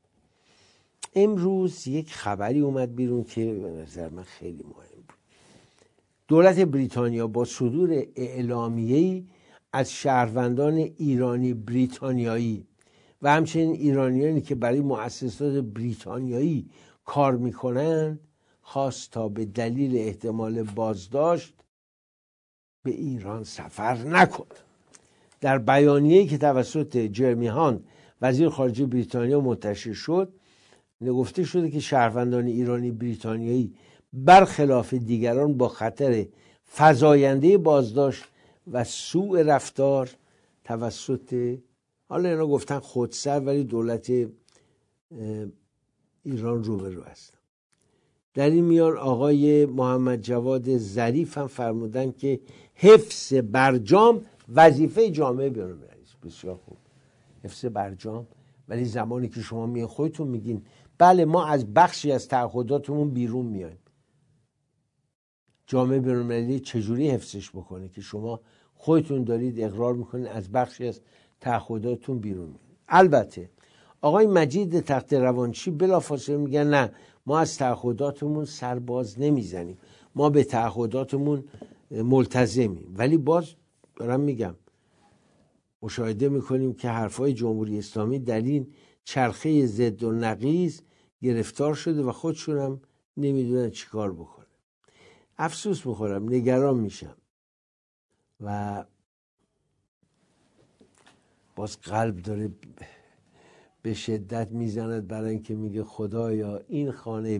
امروز یک خبری اومد بیرون که به نظر من خیلی مهم بود. دولت بریتانیا با صدور اعلامیه‌ای از شهروندان ایرانی بریتانیایی و همچنین ایرانیانی که برای مؤسسات بریتانیایی کار میکنند خواست تا به دلیل احتمال بازداشت به ایران سفر نکنند. در بیانیه‌ای که توسط جرمی هانت وزیر خارجه بریتانیا منتشر شد گفته شده که شهروندان ایرانی بریتانیایی برخلاف دیگران با خطر فزاینده بازداشت و سوء رفتار توسط، حالا اینا گفتن خودسر، ولی دولت ایران روبرو هستن. در این میان آقای محمد جواد ظریف هم فرمودن که حفظ برجام وظیفه جامعه بین‌المللی است. بسیار خوب، حفظ برجام، ولی زمانی که شما میگین خودتون میگین بله ما از بخشی از تعهداتمون بیرون میایم، جامعه بین‌المللی چجوری حفظش بکنه که شما خودتون دارید اقرار میکنید از بخشی از تعهداتتون بیرون میاید؟ البته آقای مجید تخت روانشی بلافاصله میگن نه ما از تعهداتمون سرباز نمیزنیم، ما به تعهداتمون ملتزمیم. ولی باز دارم میگم مشاهده میکنیم که حرفای جمهوری اسلامی در این چرخه ضد و نقیض گرفتار شده و خودشون هم نمیدونن چی کار بکنه. افسوس میخورم، نگران میشم و باز قلب داره به شدت میزند برای اینکه میگه خدایا این خانه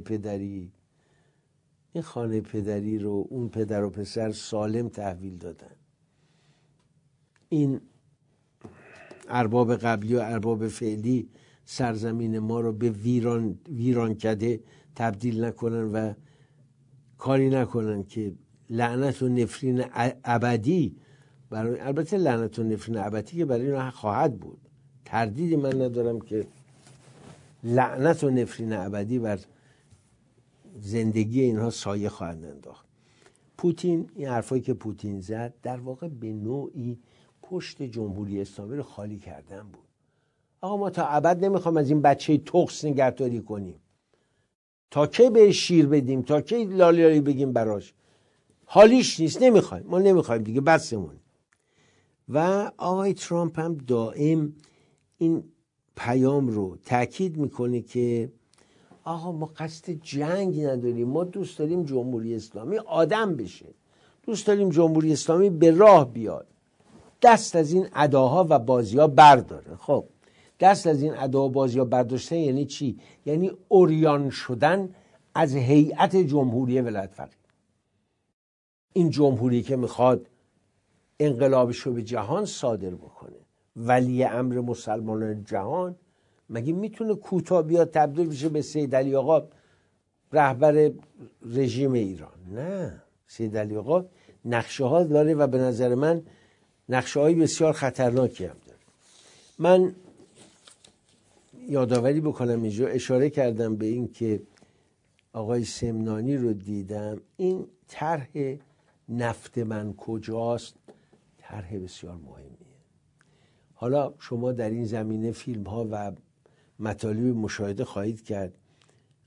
پدری رو اون پدر و پسر سالم تحویل دادن، این ارباب قبلی و ارباب فعلی سرزمین ما رو به ویران کده تبدیل نکنن و کاری نکنن که لعنت و نفرین ابدی برای، البته لعنت و نفرین ابدی که برای اینا خواهد بود، تردیدی من ندارم که لعنت و نفرین ابدی بر زندگی اینها سایه خواهند انداخت. پوتین، این حرفایی که پوتین زد در واقع به نوعی پشت جمهوری اسلامی رو خالی کردن بود. آقا ما تا ابد نمیخوام از این بچه تخس نگهداری کنیم، تا کی بهش شیر بدیم، تا کی لالیالی بگیم براش، حالیش نیست، نمیخوایم، ما نمیخوایم دیگه، بسمون. و آقای ترامپ هم دائم این پیام رو تاکید میکنه که آقا ما قصد جنگ نداریم، ما دوست داریم جمهوری اسلامی آدم بشه، دوست داریم جمهوری اسلامی به راه بیاد، دست از این اداها و بازی‌ها برداره. خب دست از این ادا و بازی‌ها برداشتن یعنی چی؟ یعنی عریان شدن از هیئت جمهوری ولایت فقیه. این جمهوری که میخواد انقلابش رو به جهان صادر بکنه، ولی امر مسلمانان جهان، مگه میتونه کوتاه بیاد تبدیل بشه به سید علی آقا رهبر رژیم ایران؟ نه، سید علی آقا نقشه ها داره و به نظر من نقشه های بسیار خطرناکی هم داره. من یادآوری بکنم اینجا، اشاره کردم به این که آقای سمنانی رو دیدم، این طرح نفت من کجاست طرح بسیار مهمیه. حالا شما در این زمینه فیلم ها و مطالب مشاهده خواهید کرد.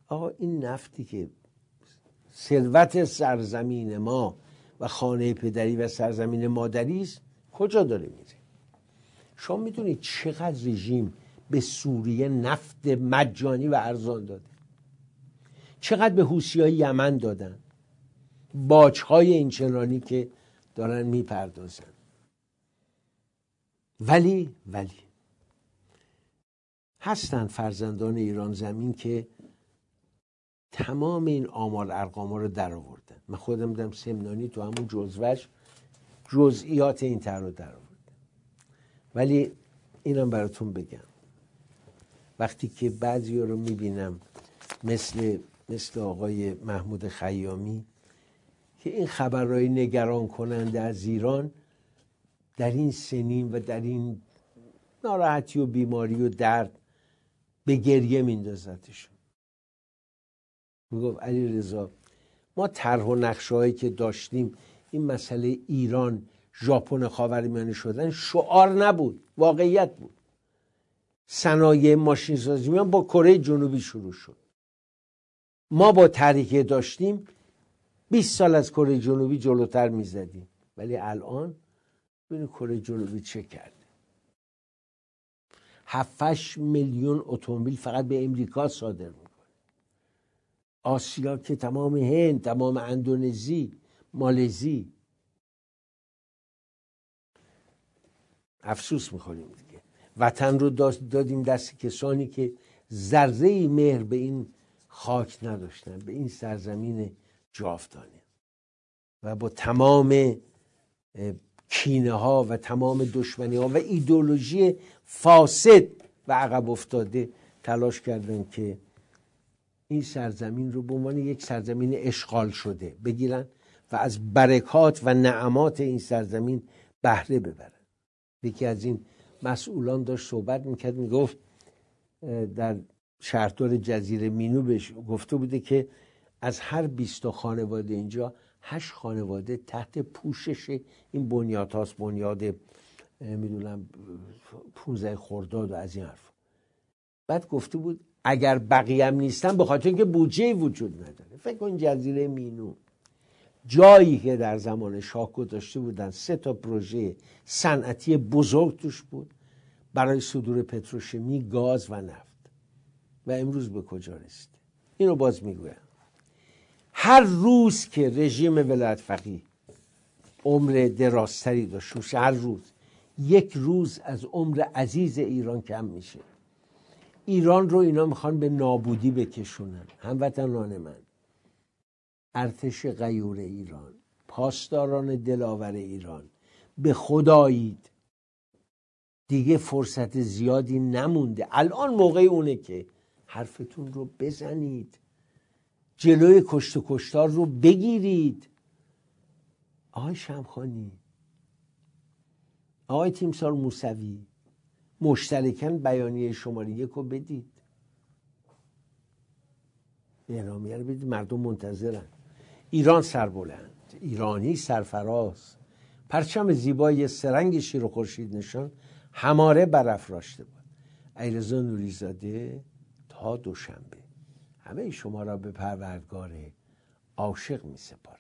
آقا این نفتی که ثروت سرزمین ما و خانه پدری و سرزمین مادری است کجا داره میره؟ شما میدونید چقدر رژیم به سوریه نفت مجانی و ارزان داده؟ چقدر به حوثی‌های یمن دادن؟ باج‌های اینچنانی که دارن میپردازن. ولی هستن فرزندان ایران زمین که تمام این آمار ارقام رو در آوردن. من خودم دیدم سمنانی تو همون جزوهش جزئیات این طرح رو در آوردن. ولی اینم براتون بگم، وقتی که بعضی رو میبینم مثل آقای محمود خیامی که این خبرهای نگران کننده از ایران در این سنین و در این ناراحتی و بیماری و درد به گریه میندازتشون. میگفت علیرضا ما طرح و نقشه‌هایی که داشتیم این مسئله ایران ژاپن خاورمیانه شدن شعار نبود، واقعیت بود. صنایع ماشین سازی با کره جنوبی شروع شد. ما با طرحی که داشتیم 20 سال از کره جنوبی جلوتر میزدیم. ولی الان ببینید کره جنوبی چه کرده. 7-8 میلیون اتومبیل فقط به امریکا صادر میکنه. آسیا که تمام هند، تمام اندونزی، مالزی. افسوس میخوریم دیگه. وطن رو دادیم دست کسانی که ذره‌ای مهر به این خاک نداشتن، به این سرزمین جاودانه، و با تمام کینه ها و تمام دشمنی ها و ایدئولوژی فاسد و عقب افتاده تلاش کردن که این سرزمین رو به عنوان یک سرزمین اشغال شده بگیرن و از برکات و نعمات این سرزمین بهره ببرن. یکی از این مسئولان داشت صحبت میکرد، میگفت در شهردار جزیره مینو بهش گفته بوده که از هر 20 خانواده اینجا 8 خانواده تحت پوشش این بنیاد هاست، بنیاد میدونم 15 خرداد و از این حرف. بعد گفته بود اگر بقیه هم نیستن به خاطر اینکه بودجه وجود نداره. فکر کن جزیره مینو جایی که در زمان شاه گذاشته بودن 3 پروژه صنعتی بزرگ توش بود برای صدور پتروشیمی، گاز و نفت، و امروز به کجا رسید؟ اینو باز میگویم. هر روز که رژیم ولایت فقیه عمر درازتری داشت، هر روز 1 روز از عمر عزیز ایران کم میشه. ایران رو اینا میخوان به نابودی بکشونن. هموطنان من، ارتش غیور ایران، پاسداران دلاور ایران، به خدایید دیگه فرصت زیادی نمونده. الان موقع اونه که حرفتون رو بزنید، جلوی کشت و کشتار رو بگیرید. آقای شمخانی، آقای تیمسار موسوی، مشترکاً بیانیه شماره 1 رو بدید، اعلامیه رو بدید، مردم منتظرن. ایران سربلند، ایرانی سرفراز، پرچم زیبای سرنگ شیر و خورشید نشان هماره برافراشته بود. علیرضا نوری‌زاده تا دوشنبه همه شما را به پروردگار عاشق می سپارم.